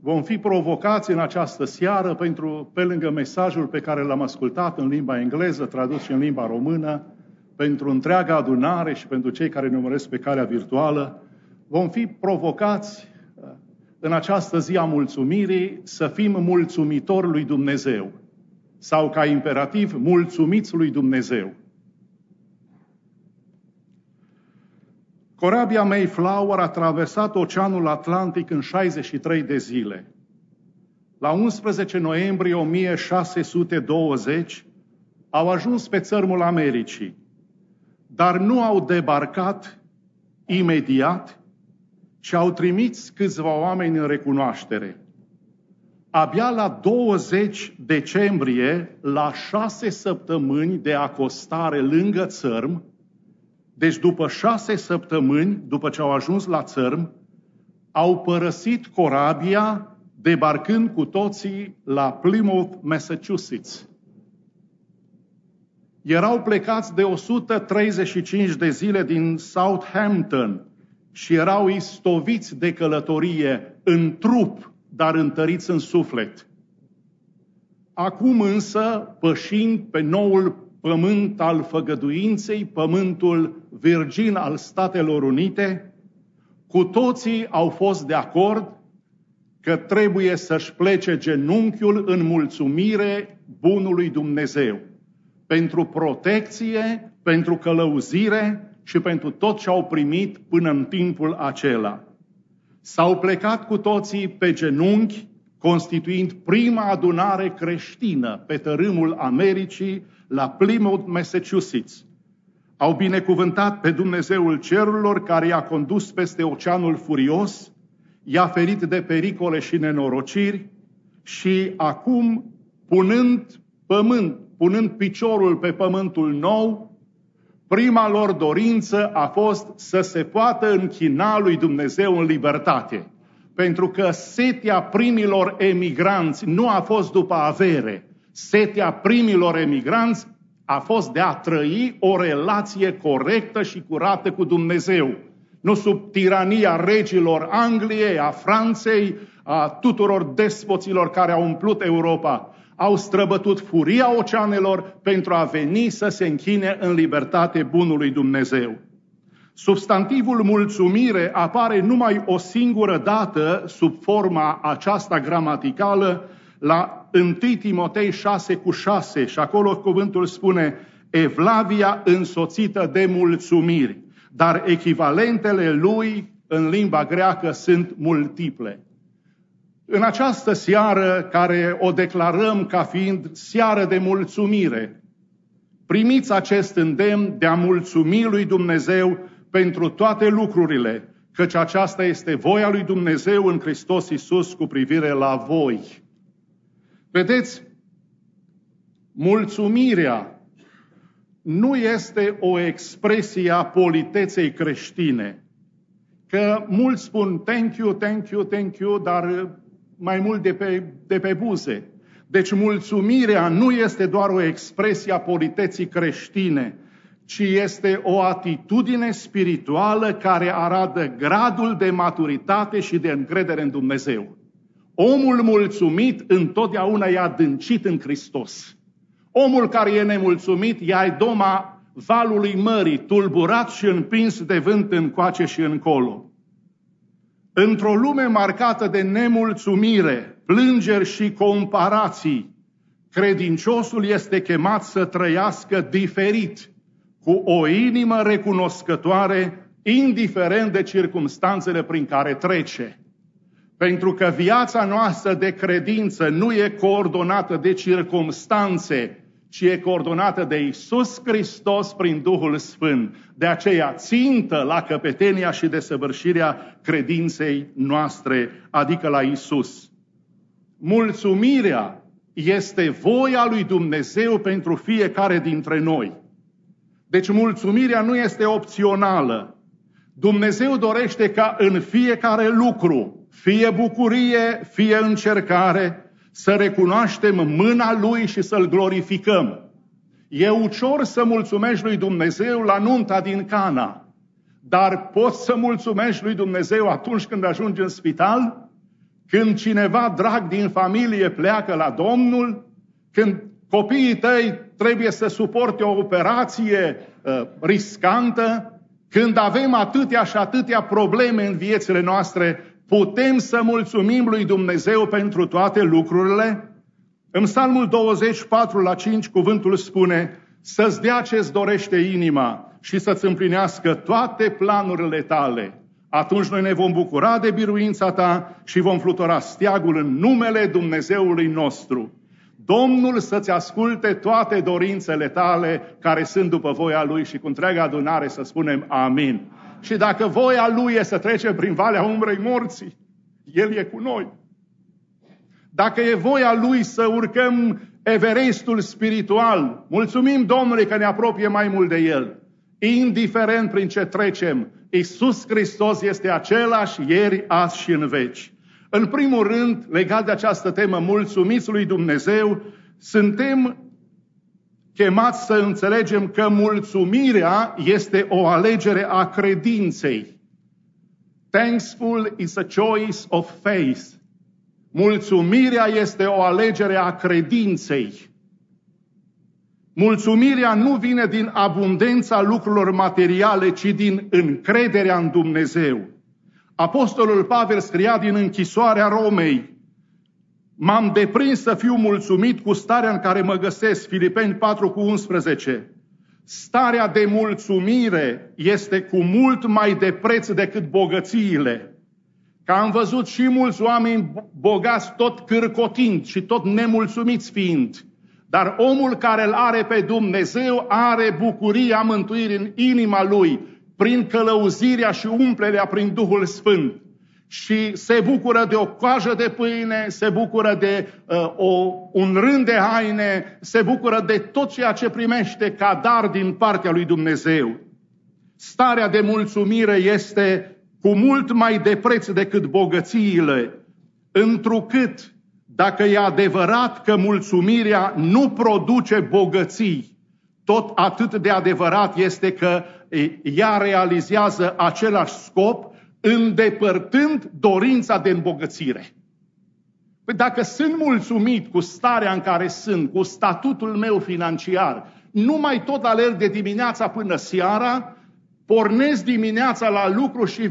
vom fi provocați în această seară pe lângă mesajul pe care l-am ascultat în limba engleză, tradus și în limba română, pentru întreaga adunare și pentru cei care ne urmăresc pe calea virtuală, vom fi provocați în această zi a mulțumirii să fim mulțumitori lui Dumnezeu. Sau ca imperativ, mulțumiți lui Dumnezeu. Corabia Mayflower a traversat Oceanul Atlantic în 63 de zile. La 11 noiembrie 1620 au ajuns pe țărmul Americii, dar nu au debarcat imediat, ci au trimis câțiva oameni în recunoaștere. Abia la 20 decembrie, la 6 săptămâni de acostare lângă țărm, deci după 6 săptămâni, după ce au ajuns la țărm, au părăsit corabia, debarcând cu toții la Plymouth, Massachusetts. Erau plecați de 135 de zile din Southampton și erau istoviți de călătorie în trup, dar întăriți în suflet. Acum însă, pășind pe noul pământ al făgăduinței, pământul virgin al Statelor Unite, cu toții au fost de acord că trebuie să-și plece genunchiul în mulțumire bunului Dumnezeu, pentru protecție, pentru călăuzire și pentru tot ce au primit până în timpul acela. S-au plecat cu toții pe genunchi, constituind prima adunare creștină pe tărâmul Americii, la Plymouth, Massachusetts. Au binecuvântat pe Dumnezeul cerurilor care i-a condus peste oceanul furios, i-a ferit de pericole și nenorociri și acum, punând piciorul pe pământul nou, prima lor dorință a fost să se poată închina lui Dumnezeu în libertate. Pentru că setea primilor emigranți nu a fost după avere. Setea primilor emigranți a fost de a trăi o relație corectă și curată cu Dumnezeu. Nu sub tirania regilor Angliei, a Franței, a tuturor despoților care au umplut Europa. Au străbătut furia oceanelor pentru a veni să se închine în libertate bunului Dumnezeu. Substantivul mulțumire apare numai o singură dată sub forma aceasta gramaticală la 1 Timotei 6:6 și acolo cuvântul spune evlavia însoțită de mulțumiri, dar echivalentele lui în limba greacă sunt multiple. În această seară care o declarăm ca fiind seară de mulțumire, primiți acest îndemn de a mulțumi lui Dumnezeu pentru toate lucrurile, căci aceasta este voia lui Dumnezeu în Hristos Iisus cu privire la voi. Vedeți, mulțumirea nu este o expresie a politeței creștine. Că mulți spun thank you, thank you, thank you, dar mai mult de pe buze. Deci mulțumirea nu este doar o expresie a politeții creștine, ci este o atitudine spirituală care arată gradul de maturitate și de încredere în Dumnezeu. Omul mulțumit întotdeauna e adâncit în Hristos. Omul care e nemulțumit e doma valului mării, tulburat și împins de vânt încoace și încolo. Într-o lume marcată de nemulțumire, plângeri și comparații, credinciosul este chemat să trăiască diferit, cu o inimă recunoscătoare, indiferent de circumstanțele prin care trece. Pentru că viața noastră de credință nu e coordonată de circumstanțe, ci e coordonată de Iisus Hristos prin Duhul Sfânt. De aceea țintă la căpetenia și desăvârșirea credinței noastre, adică la Iisus. Mulțumirea este voia lui Dumnezeu pentru fiecare dintre noi. Deci mulțumirea nu este opțională. Dumnezeu dorește ca în fiecare lucru, fie bucurie, fie încercare, să recunoaștem mâna Lui și să-L glorificăm. E ușor să mulțumești lui Dumnezeu la nunta din Cana, dar poți să mulțumești lui Dumnezeu atunci când ajungi în spital, când cineva drag din familie pleacă la Domnul, când copiii tăi trebuie să suporte o operație riscantă, când avem atâtea și atâtea probleme în viețile noastre, putem să mulțumim lui Dumnezeu pentru toate lucrurile? În Psalmul 24:5 cuvântul spune: să-ți dea ce-ți dorește inima și să-ți împlinească toate planurile tale. Atunci noi ne vom bucura de biruința ta și vom flutura steagul în numele Dumnezeului nostru. Domnul să-ți asculte toate dorințele tale care sunt după voia Lui, și cu întreaga adunare să spunem amin. Și dacă voia Lui e să trecem prin valea umbrei morții, El e cu noi. Dacă e voia Lui să urcăm Everestul spiritual, mulțumim Domnului că ne apropie mai mult de El. Indiferent prin ce trecem, Iisus Hristos este același ieri, azi și în veci. În primul rând, legat de această temă, mulțumiți lui Dumnezeu, suntem chemați să înțelegem că mulțumirea este o alegere a credinței. Thankful is a choice of faith. Mulțumirea este o alegere a credinței. Mulțumirea nu vine din abundența lucrurilor materiale, ci din încrederea în Dumnezeu. Apostolul Pavel scria din închisoarea Romei: m-am deprins să fiu mulțumit cu starea în care mă găsesc. Filipeni 4:11. Starea de mulțumire este cu mult mai de preț decât bogățiile. Că am văzut și mulți oameni bogați tot cârcotind și tot nemulțumiți fiind. Dar omul care îl are pe Dumnezeu are bucuria mântuirii în inima lui, prin călăuzirea și umplerea prin Duhul Sfânt. Și se bucură de o coajă de pâine, se bucură de un rând de haine, se bucură de tot ceea ce primește ca dar din partea lui Dumnezeu. Starea de mulțumire este cu mult mai de preț decât bogățiile, întrucât dacă e adevărat că mulțumirea nu produce bogății, tot atât de adevărat este că ea realizează același scop, îndepărtând dorința de îmbogățire. Păi dacă sunt mulțumit cu starea în care sunt, cu statutul meu financiar, nu mai tot alerg de dimineața până seara, pornesc dimineața la lucru și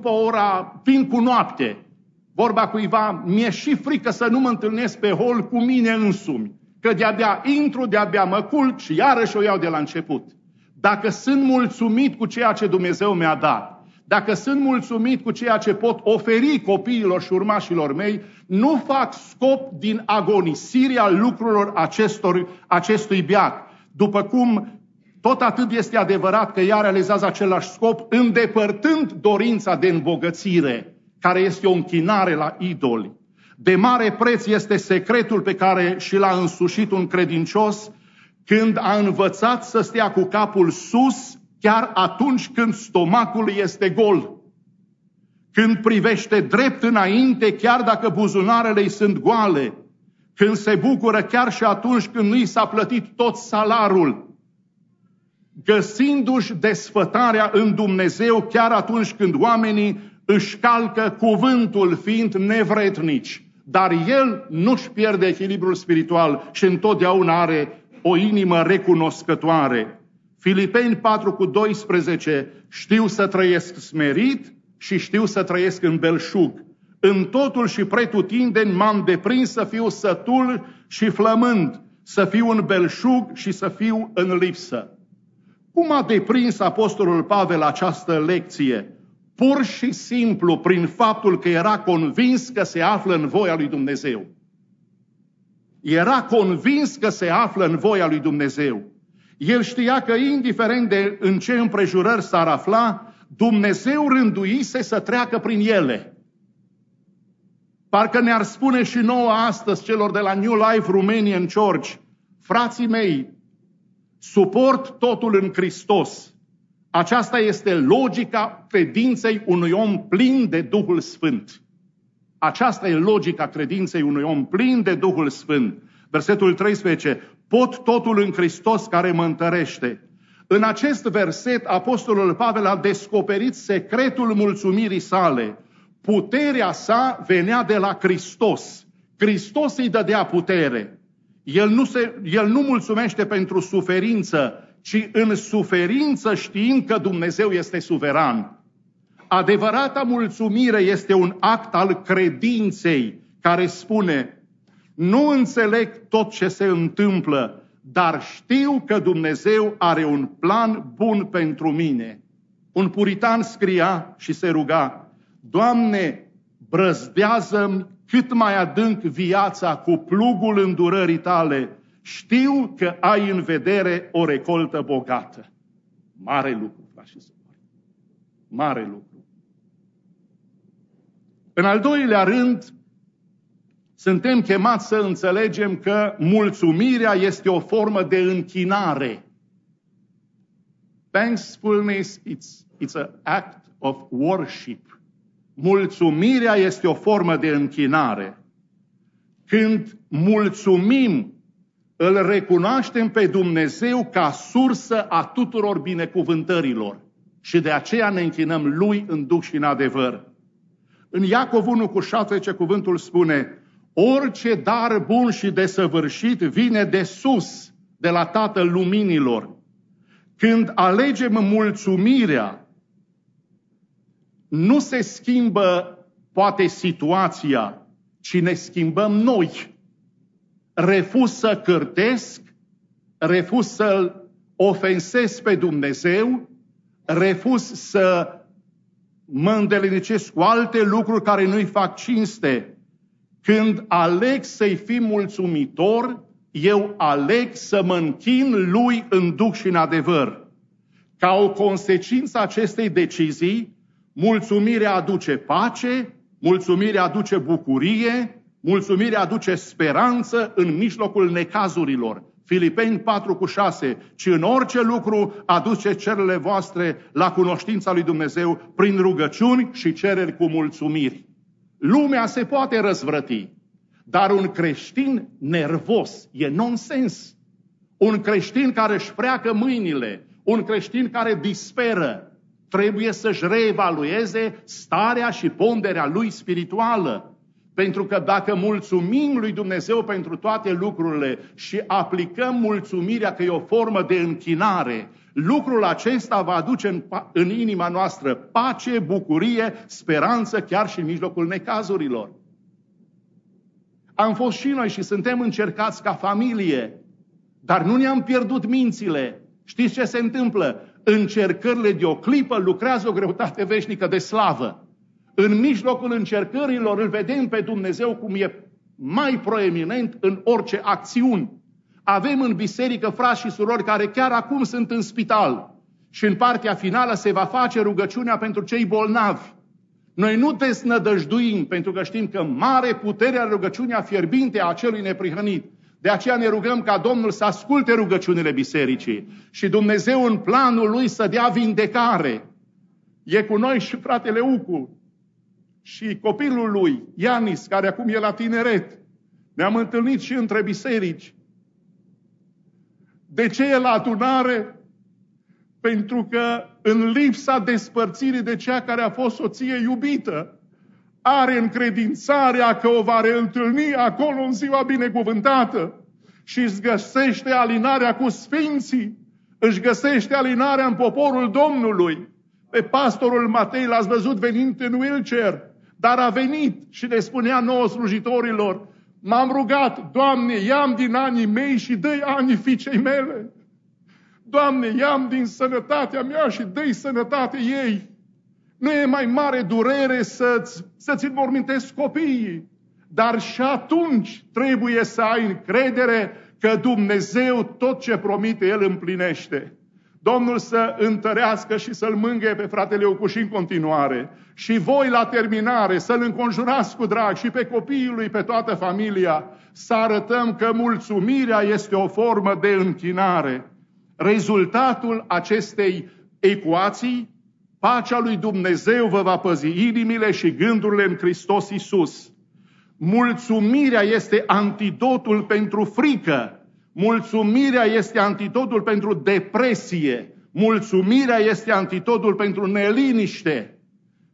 vin cu noapte. Vorba cuiva, mi-e și frică să nu mă întâlnesc pe hol cu mine însumi, că de-abia intru, de-abia mă culc și iarăși o iau de la început. Dacă sunt mulțumit cu ceea ce Dumnezeu mi-a dat, dacă sunt mulțumit cu ceea ce pot oferi copiilor și urmașilor mei, nu fac scop din agonisirea lucrurilor acestui veac. După cum tot atât este adevărat că ea realizează același scop, îndepărtând dorința de îmbogățire, care este o închinare la idoli. De mare preț este secretul pe care și l-a însușit un credincios când a învățat să stea cu capul sus, chiar atunci când stomacul este gol. Când privește drept înainte, chiar dacă buzunarele îi sunt goale. Când se bucură chiar și atunci când nu i s-a plătit tot salarul. Găsindu-și desfătarea în Dumnezeu chiar atunci când oamenii își calcă cuvântul fiind nevrednici. Dar el nu-și pierde echilibrul spiritual și întotdeauna are o inimă recunoscătoare. Filipeni 4:12, știu să trăiesc smerit și știu să trăiesc în belșug. În totul și pretutindeni m-am deprins să fiu sătul și flămând, să fiu în belșug și să fiu în lipsă. Cum a deprins apostolul Pavel această lecție? Pur și simplu prin faptul că era convins că se află în voia lui Dumnezeu. Era convins că se află în voia lui Dumnezeu. El știa că indiferent de în ce împrejurări s-ar afla, Dumnezeu rânduise să treacă prin ele. Parcă ne-ar spune și nouă astăzi celor de la New Life Romanian Church: frații mei, suport totul în Hristos. Aceasta este logica credinței unui om plin de Duhul Sfânt. Aceasta e logica credinței unui om plin de Duhul Sfânt. Versetul 13. Pot totul în Hristos care mă întărește. În acest verset, apostolul Pavel a descoperit secretul mulțumirii sale. Puterea sa venea de la Hristos. Hristos îi dădea putere. El nu mulțumește pentru suferință, ci în suferință știind că Dumnezeu este suveran. Adevărata mulțumire este un act al credinței care spune: nu înțeleg tot ce se întâmplă, dar știu că Dumnezeu are un plan bun pentru mine. Un puritan scria și se ruga: Doamne, brăzdează-mi cât mai adânc viața cu plugul îndurării tale. Știu că ai în vedere o recoltă bogată. Mare lucru, frați și surori. Mare lucru. În al doilea rând, suntem chemați să înțelegem că mulțumirea este o formă de închinare. Thankfulness, it's an act of worship. Mulțumirea este o formă de închinare. Când mulțumim, îl recunoaștem pe Dumnezeu ca sursă a tuturor binecuvântărilor și de aceea ne închinăm Lui în duh și în adevăr. În Iacov 1:17 cuvântul spune: orice dar bun și desăvârșit vine de sus, de la Tatăl Luminilor. Când alegem mulțumirea, nu se schimbă poate situația, ci ne schimbăm noi. Refuz să cârtesc, refuz să-L ofensez pe Dumnezeu, refuz să mă îndelenicesc cu alte lucruri care nu-i fac cinste. Când aleg să-i fim mulțumitor, eu aleg să mă închin Lui în duh și în adevăr. Ca o consecință acestei decizii, mulțumirea aduce pace, mulțumirea aduce bucurie, mulțumirea aduce speranță în mijlocul necazurilor. Filipeni 4:6, ci în orice lucru aduce cererile voastre la cunoștința lui Dumnezeu prin rugăciuni și cereri cu mulțumiri. Lumea se poate răzvrăti, dar un creștin nervos e nonsens. Un creștin care își freacă mâinile, un creștin care disperă, trebuie să-și reevalueze starea și ponderea lui spirituală. Pentru că dacă mulțumim lui Dumnezeu pentru toate lucrurile și aplicăm mulțumirea că e o formă de închinare, lucrul acesta va aduce în inima noastră pace, bucurie, speranță, chiar și în mijlocul necazurilor. Am fost și noi și suntem încercați ca familie, dar nu ne-am pierdut mințile. Știți ce se întâmplă? Încercările de o clipă lucrează o greutate veșnică de slavă. În mijlocul încercărilor îl vedem pe Dumnezeu cum e mai proeminent în orice acțiuni. Avem în biserică frați și surori care chiar acum sunt în spital și în partea finală se va face rugăciunea pentru cei bolnavi. Noi nu desnădăjduim pentru că știm că mare puterea rugăciunea fierbinte a acelui neprihănit. De aceea ne rugăm ca Domnul să asculte rugăciunile bisericii și Dumnezeu în planul Lui să dea vindecare. E cu noi și fratele Ucu și copilul lui, Ianis, care acum e la tineret. Ne-am întâlnit și între biserici. De ce e la adunare? Pentru că în lipsa despărțirii de cea care a fost soție iubită, are încredințarea că o va reîntâlni acolo în ziua binecuvântată și își găsește alinarea cu sfinții, își găsește alinarea în poporul Domnului. Pe pastorul Matei l-ați văzut venind în wheelchair, dar a venit și le spunea nouă slujitorilor: m-am rugat, Doamne, ia-mi din anii mei și dă-i anii fiicei mele. Doamne, ia-mi din sănătatea mea și dă-i sănătate ei. Nu e mai mare durere să-ți înmormintezi copiii, dar și atunci trebuie să ai încredere că Dumnezeu tot ce promite El împlinește. Domnul să întărească și să-l mângâie pe fratele Eucuși în continuare. Și voi la terminare să-l înconjurați cu drag și pe copiii lui, pe toată familia, să arătăm că mulțumirea este o formă de închinare. Rezultatul acestei ecuații, pacea lui Dumnezeu vă va păzi inimile și gândurile în Hristos Iisus. Mulțumirea este antidotul pentru frică. Mulțumirea este antidotul pentru depresie. Mulțumirea este antidotul pentru neliniște.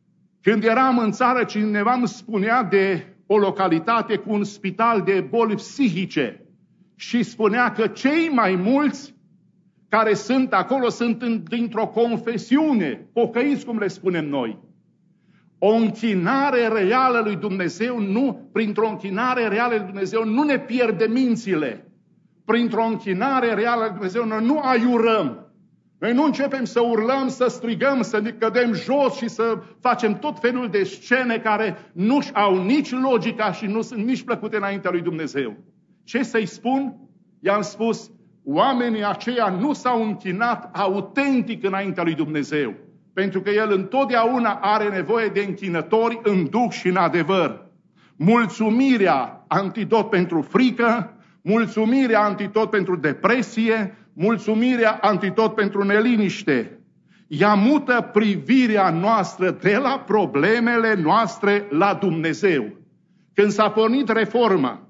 Când eram în țară, cineva îmi spunea de o localitate cu un spital de boli psihice și spunea că cei mai mulți care sunt acolo sunt dintr-o confesiune, pocăiți cum le spunem noi. O închinare reală lui Dumnezeu, printr-o închinare reală lui Dumnezeu nu ne pierde mințile. Printr-o închinare reală lui Dumnezeu noi nu aiurăm. Noi nu începem să urlăm, să strigăm, să ne cădem jos și să facem tot felul de scene care nu au nici logica și nu sunt nici plăcute înaintea lui Dumnezeu. Ce să-i spun? I-am spus, oamenii aceia nu s-au închinat autentic înaintea lui Dumnezeu. Pentru că El întotdeauna are nevoie de închinători în duh și în adevăr. Mulțumirea, antidot pentru frică, mulțumirea, antidot pentru depresie, mulțumirea, antidot pentru neliniște. Ea mută privirea noastră de la problemele noastre la Dumnezeu. Când s-a pornit reforma,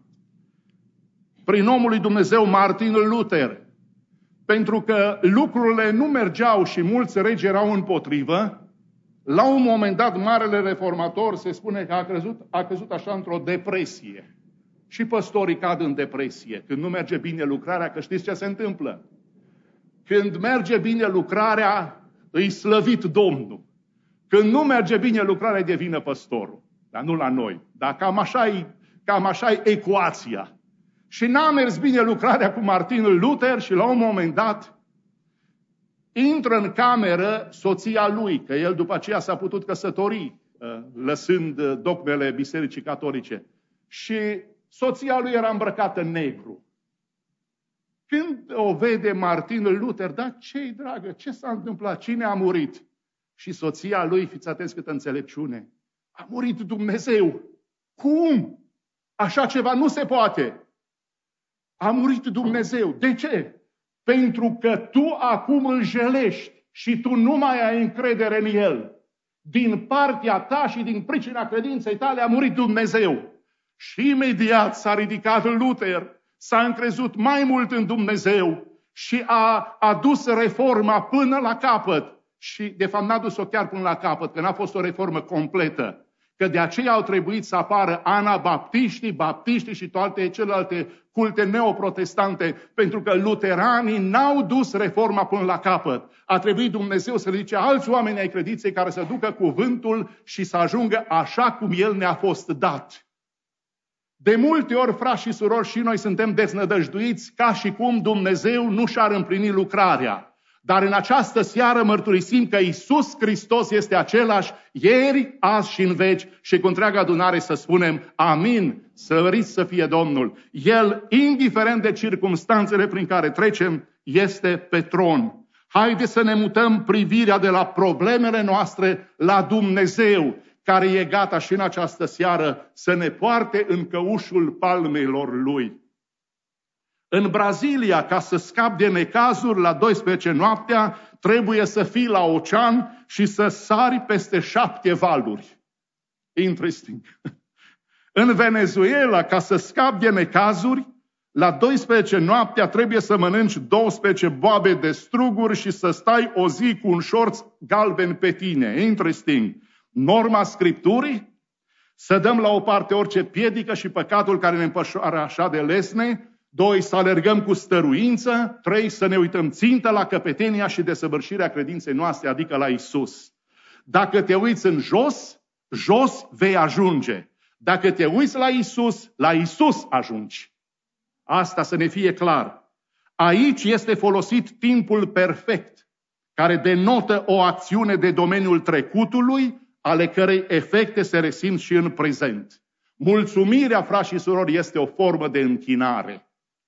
prin omul lui Dumnezeu Martin Luther, pentru că lucrurile nu mergeau și mulți regi erau împotrivă, la un moment dat, marele reformator se spune că a căzut așa într-o depresie. Și păstorii cad în depresie. Când nu merge bine lucrarea, că știți ce se întâmplă? Când merge bine lucrarea, îi slăvit Domnul. Când nu merge bine lucrarea, devine păstorul. Dar nu la noi. Dar cam așa e ecuația. Și n-a mers bine lucrarea cu Martin Luther și la un moment dat intră în cameră soția lui, că el după aceea s-a putut căsători, lăsând dogmele Bisericii Catolice. Și soția lui era îmbrăcată în negru. Când o vede Martin Luther, da, ce-i dragă, ce s-a întâmplat, cine a murit? Și soția lui, fiți atenți câtă înțelepciune, a murit Dumnezeu. Cum? Așa ceva nu se poate. A murit Dumnezeu. De ce? Pentru că tu acum îl jelești și tu nu mai ai încredere în El. Din partea ta și din pricina credinței tale a murit Dumnezeu. Și imediat s-a ridicat Luther, s-a încrezut mai mult în Dumnezeu și a adus reforma până la capăt. Și de fapt n-a dus-o chiar până la capăt, că n-a fost o reformă completă. Că de aceea au trebuit să apară anabaptiștii, baptiștii și toate celelalte culte neoprotestante, pentru că luteranii n-au dus reforma până la capăt. A trebuit Dumnezeu să ridice alți oameni ai credinței care să ducă cuvântul și să ajungă așa cum El ne-a fost dat. De multe ori, frați și surori, și noi suntem deznădăjduiți ca și cum Dumnezeu nu și-ar împlini lucrarea. Dar în această seară mărturisim că Iisus Hristos este același ieri, azi și în veci și cu întreaga adunare să spunem amin, slăvit să fie Domnul. El, indiferent de circumstanțele prin care trecem, este pe tron. Haideți să ne mutăm privirea de la problemele noastre la Dumnezeu, care e gata și în această seară să ne poarte în căușul palmelor Lui. În Brazilia, ca să scapi de necazuri, la 12 noaptea, trebuie să fii la ocean și să sari peste 7 valuri. Interesting. În Venezuela, ca să scapi de necazuri, la 12 noaptea trebuie să mănânci 12 boabe de struguri și să stai o zi cu un șorț galben pe tine. Interesting. Norma Scripturii? Să dăm la o parte orice piedică și păcatul care ne împășoară așa de lesne. 2. Să alergăm cu stăruință. 3. Să ne uităm țintă la căpetenia și desăvârșirea credinței noastre, adică la Isus. Dacă te uiți în jos, jos vei ajunge. Dacă te uiți la Isus ajungi. Asta să ne fie clar. Aici este folosit timpul perfect, care denotă o acțiune de domeniul trecutului, ale cărei efecte se resimt și în prezent. Mulțumirea, frați și surori, este o formă de închinare.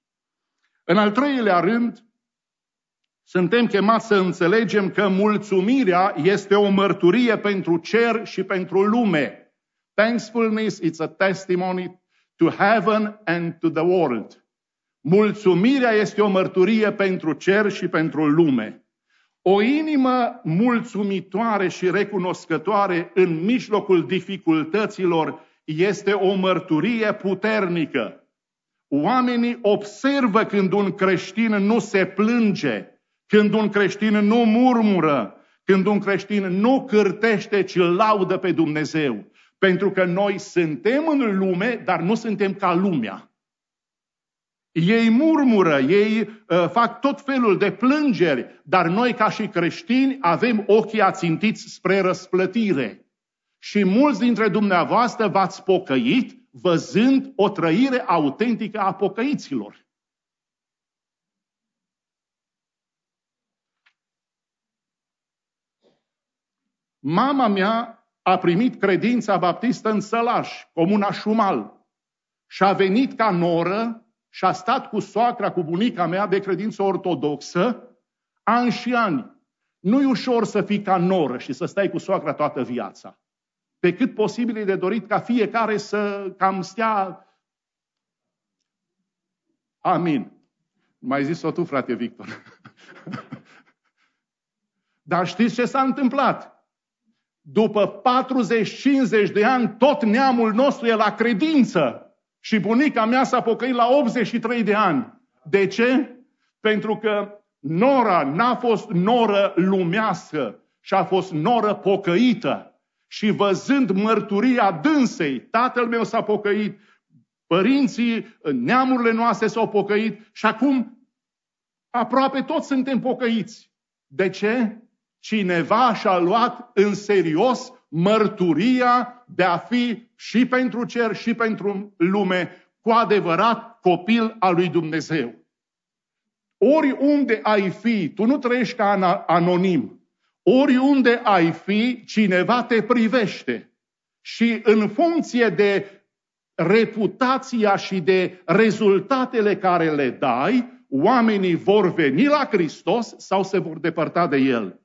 În al treilea rând, suntem chemați să înțelegem că mulțumirea este o mărturie pentru cer și pentru lume. Thankfulness is a testimony to heaven and to the world. Mulțumirea este o mărturie pentru cer și pentru lume. O inimă mulțumitoare și recunoscătoare în mijlocul dificultăților este o mărturie puternică. Oamenii observă când un creștin nu se plânge, când un creștin nu murmură, când un creștin nu cârtește, ci îl laudă pe Dumnezeu. Pentru că noi suntem în lume, dar nu suntem ca lumea. Ei murmură, ei fac tot felul de plângeri, dar noi ca și creștini avem ochii ațintiți spre răsplătire. Și mulți dintre dumneavoastră v-ați pocăit văzând o trăire autentică a pocăiților. Mama mea a primit credința baptistă în Sălaș, comuna Șumal, și a venit ca noră și a stat cu soacra, cu bunica mea de credință ortodoxă, ani și ani. Nu-i ușor să fii ca noră și să stai cu soacra toată viața. Pe cât posibil e de dorit ca fiecare să cam stea... Amin. Mai zis-o tu, frate Victor. Dar știți ce s-a întâmplat? După 40-50 de ani, tot neamul nostru e la credință. Și bunica mea s-a pocăit la 83 de ani. De ce? Pentru că nora n-a fost noră lumească, și a fost noră pocăită. Și văzând mărturia dânsei, tatăl meu s-a pocăit, părinții, neamurile noastre s-au pocăit și acum aproape toți suntem pocăiți. De ce? Cineva și-a luat în serios mărturia de a fi și pentru cer și pentru lume cu adevărat copil al lui Dumnezeu. Oriunde ai fi, tu nu trăiești ca anonim. Oriunde ai fi, cineva te privește. Și în funcție de reputația și de rezultatele care le dai, oamenii vor veni la Hristos sau se vor depărta de El.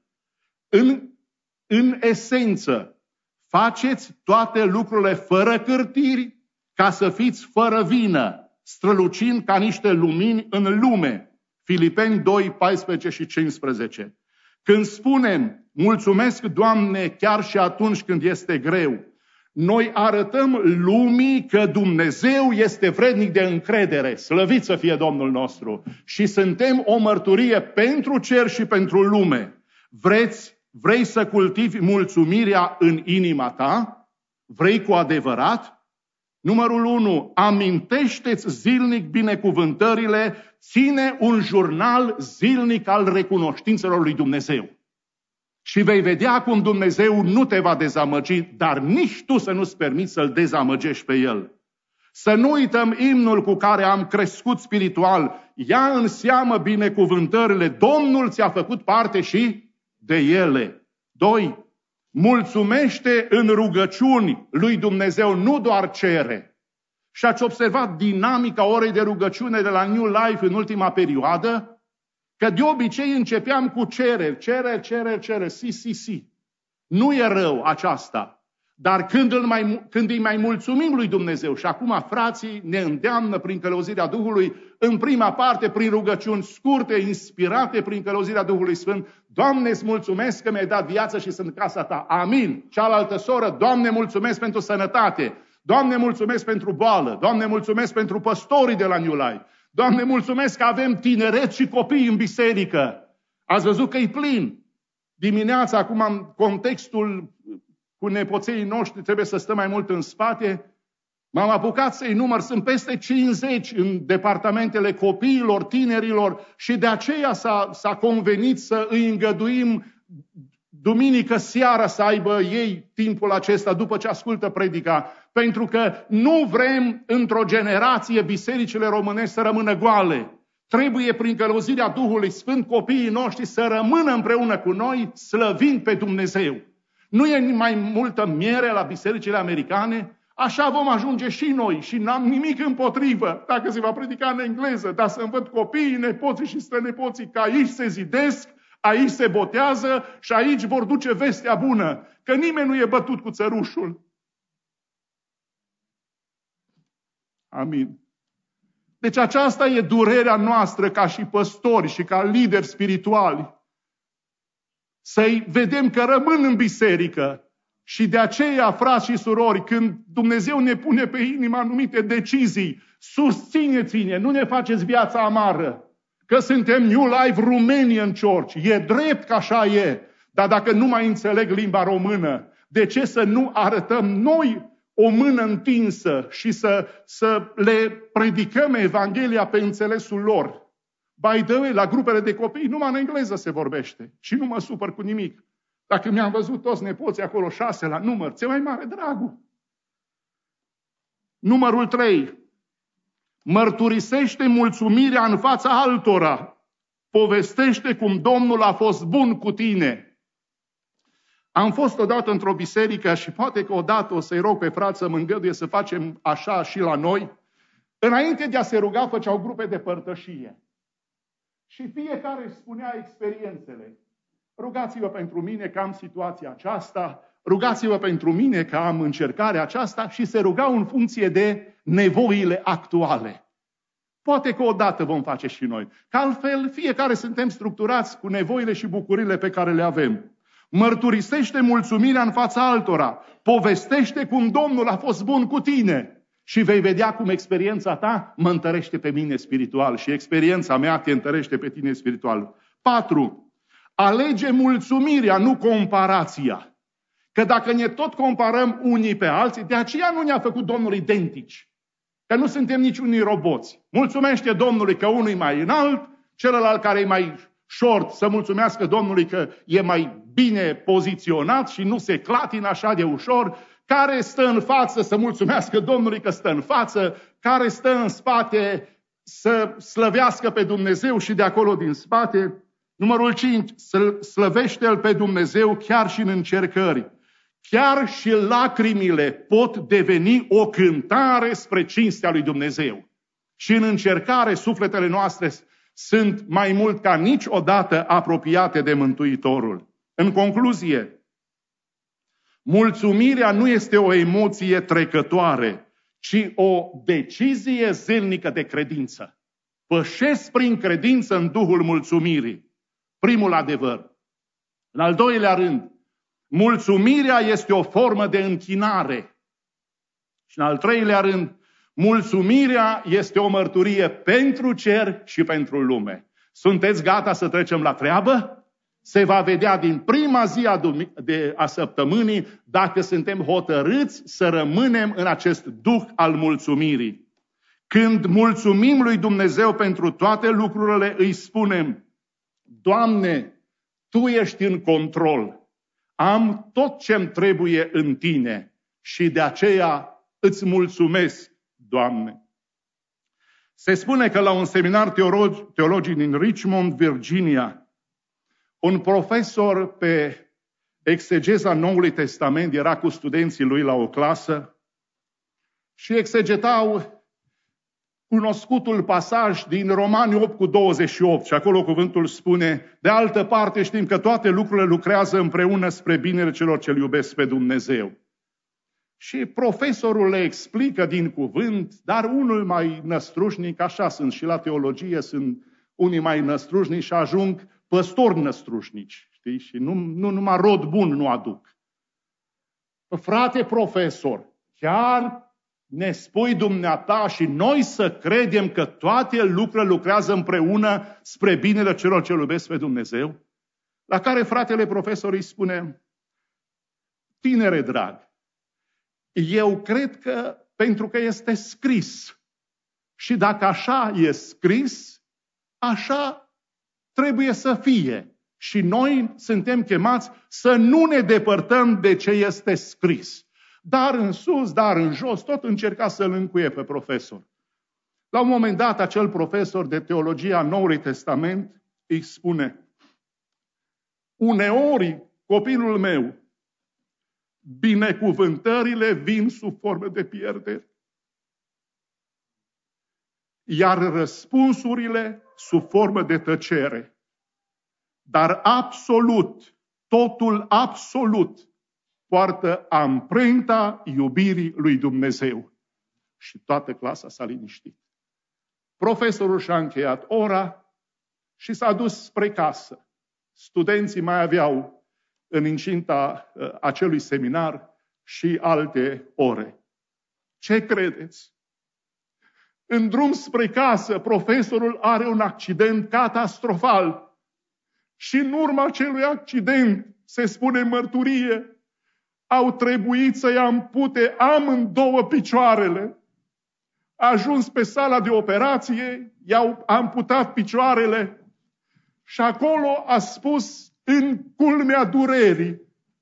În esență, faceți toate lucrurile fără cârtiri, ca să fiți fără vină, strălucind ca niște lumini în lume. Filipeni 2, 14 și 15. Când spunem, mulțumesc, Doamne, chiar și atunci când este greu, noi arătăm lumii că Dumnezeu este vrednic de încredere. Slăvit să fie Domnul nostru. Și suntem o mărturie pentru cer și pentru lume. Vrei să cultivi mulțumirea în inima ta? Vrei cu adevărat? Numărul 1. Amintește-ți zilnic binecuvântările, ține un jurnal zilnic al recunoștințelor lui Dumnezeu. Și vei vedea cum Dumnezeu nu te va dezamăgi, dar nici tu să nu-ți permiți să-L dezamăgești pe El. Să nu uităm imnul cu care am crescut spiritual. Ia în seamă binecuvântările. Domnul ți-a făcut parte și de ele. 2. Mulțumește în rugăciuni lui Dumnezeu, nu doar cere. Și ați observat dinamica orei de rugăciune de la New Life în ultima perioadă? Că de obicei începeam cu cereri, si. Nu e rău aceasta. Dar când îi mai mulțumim lui Dumnezeu, și acum frații ne îndeamnă prin călăuzirea Duhului, în prima parte prin rugăciuni scurte, inspirate prin călăuzirea Duhului Sfânt, Doamne, îți mulțumesc că mi-ai dat viață și sunt în casa ta. Amin. Cealaltă soră, Doamne, mulțumesc pentru sănătate. Doamne, mulțumesc pentru boală. Doamne, mulțumesc pentru păstorii de la New Life. Doamne, mulțumesc că avem tineret și copii în biserică. Ați văzut că e plin. Dimineața, acum în contextul cu nepoței noștri, trebuie să stăm mai mult în spate. M-am apucat să-i număr, sunt peste 50 în departamentele copiilor, tinerilor și de aceea s-a convenit să îi îngăduim duminică seara să aibă ei timpul acesta după ce ascultă predica. Pentru că nu vrem într-o generație bisericile românești să rămână goale. Trebuie prin călăuzirea Duhului Sfânt copiii noștri să rămână împreună cu noi slăvind pe Dumnezeu. Nu e mai multă miere la bisericile americane? Așa vom ajunge și noi și n-am nimic împotrivă dacă se va predica în engleză, dar să învăț copiii, nepoții și strănepoții că aici se zidesc, aici se botează și aici vor duce vestea bună, că nimeni nu e bătut cu țărușul. Amin. Deci aceasta e durerea noastră ca și păstori și ca lideri spirituali. Să-i vedem că rămân în biserică. Și de aceea, frați și surori, când Dumnezeu ne pune pe inimă anumite decizii, susțineți-ne, nu ne faceți viața amară. Că suntem New Life Romanian Church. E drept că așa e. Dar dacă nu mai înțeleg limba română, de ce să nu arătăm noi o mână întinsă și să le predicăm Evanghelia pe înțelesul lor? By the way, la grupele de copii numai în engleză se vorbește și nu mă supăr cu nimic. Dacă mi-am văzut toți nepoții acolo 6 la număr, ți-e mai mare dragul. Numărul 3. Mărturisește mulțumirea în fața altora. Povestește cum Domnul a fost bun cu tine. Am fost odată într-o biserică și poate că odată o să-i rog pe frați să mă îngăduie să facem așa și la noi. Înainte de a se ruga, făceau grupe de părtășie. Și fiecare își spunea experiențele. Rugați-vă pentru mine că am situația aceasta, rugați-vă pentru mine că am încercarea aceasta și se rugau în funcție de nevoile actuale. Poate că odată vom face și noi. Că altfel, fiecare suntem structurați cu nevoile și bucurile pe care le avem. Mărturisește mulțumirea în fața altora. Povestește cum Domnul a fost bun cu tine. Și vei vedea cum experiența ta mă întărește pe mine spiritual și experiența mea te întărește pe tine spiritual. 4. Alege mulțumirea, nu comparația. Că dacă ne tot comparăm unii pe alții, de aceea nu ne-a făcut Domnul identici. Că nu suntem niciunii roboți. Mulțumește Domnului că unul e mai înalt, celălalt care e mai short să mulțumească Domnului că e mai bine poziționat și nu se clatină așa de ușor. Care stă în față să mulțumească Domnului că stă în față, care stă în spate să slăvească pe Dumnezeu și de acolo din spate. Numărul 5, slăvește-L pe Dumnezeu chiar și în încercări. Chiar și lacrimile pot deveni o cântare spre cinstea lui Dumnezeu. Și în încercare sufletele noastre sunt mai mult ca niciodată apropiate de Mântuitorul. În concluzie, mulțumirea nu este o emoție trecătoare, ci o decizie zilnică de credință. Pășesc prin credință în Duhul mulțumirii. Primul adevăr. În al doilea rând, mulțumirea este o formă de închinare. Și în al treilea rând, mulțumirea este o mărturie pentru cer și pentru lume. Sunteți gata să trecem la treabă? Se va vedea din prima zi a săptămânii dacă suntem hotărâți să rămânem în acest duh al mulțumirii. Când mulțumim lui Dumnezeu pentru toate lucrurile, îi spunem: Doamne, Tu ești în control. Am tot ce-mi trebuie în Tine și de aceea îți mulțumesc, Doamne. Se spune că la un seminar teologic din Richmond, Virginia, un profesor pe exegeza Noului Testament era cu studenții lui la o clasă și exegetau cunoscutul pasaj din Romani 8:28 și acolo cuvântul spune: de altă parte știm că toate lucrurile lucrează împreună spre binele celor ce-L iubesc pe Dumnezeu. Și profesorul le explică din cuvânt, dar unul mai năstrușnic, așa sunt și la teologie, sunt unii mai năstrușnici și ajung păstori năstrușnici, știi? Și nu numai rod bun nu aduc. Frate profesor, chiar ne spui dumneata și noi să credem că toate lucrurile lucrează împreună spre binele celor ce iubesc pe Dumnezeu? La care fratele profesor îi spune: tinere drag, eu cred că pentru că este scris. Și dacă așa e scris, așa trebuie să fie. Și noi suntem chemați să nu ne depărtăm de ce este scris. Dar în sus, dar în jos, tot încerca să-l încuie pe profesor. La un moment dat, acel profesor de teologie a Noului Testament îi spune: uneori, copilul meu, binecuvântările vin sub formă de pierdere, iar răspunsurile sub formă de tăcere. Dar absolut, totul absolut, poartă amprenta iubirii lui Dumnezeu. Și toată clasa s-a liniștit. Profesorul și-a încheiat ora și s-a dus spre casă. Studenții mai aveau în incinta acelui seminar și alte ore. Ce credeți? În drum spre casă, profesorul are un accident catastrofal. Și în urma acelui accident se spune în mărturie, au trebuit să-i ampute amândouă picioarele. A ajuns pe sala de operație, i-au amputat picioarele și acolo a spus în culmea durerii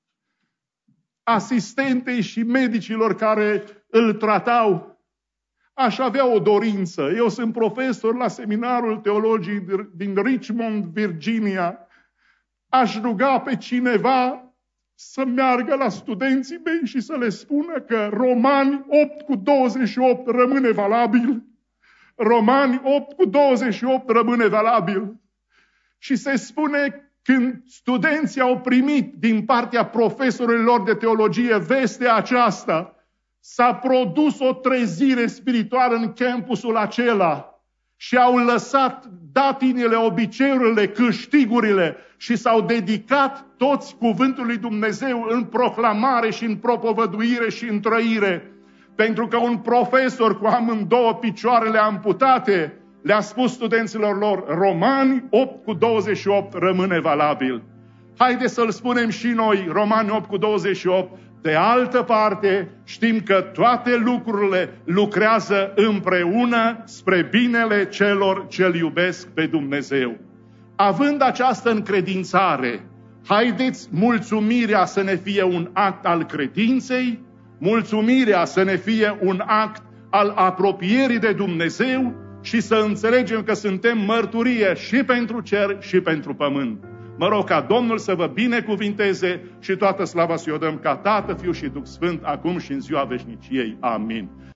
asistentei și medicilor care îl tratau: aș avea o dorință. Eu sunt profesor la seminarul teologiei din Richmond, Virginia. Aș ruga pe cineva să meargă la studenții mei și să le spună că Romani 8:28 rămâne valabil. Romani 8:28 rămâne valabil. Și se spune, când studenții au primit din partea profesorilor de teologie vestea aceasta, s-a produs o trezire spirituală în campusul acela și au lăsat datinile, obiceiurile, câștigurile și s-au dedicat toți cuvântului lui Dumnezeu în proclamare și în propovăduire și în trăire. Pentru că un profesor cu amândouă picioarele amputate le-a spus studenților lor: Romani 8:28 rămâne valabil. Haideți să-l spunem și noi, Romani 8:28. De altă parte, știm că toate lucrurile lucrează împreună spre binele celor ce-L iubesc pe Dumnezeu. Având această încredințare, haideți mulțumirea să ne fie un act al credinței, mulțumirea să ne fie un act al apropierii de Dumnezeu și să înțelegem că suntem mărturie și pentru cer și pentru pământ. Mă rog ca Domnul să vă binecuvinteze și toată slava să o dăm ca Tată, Fiu și Duh Sfânt, acum și în ziua veșniciei. Amin.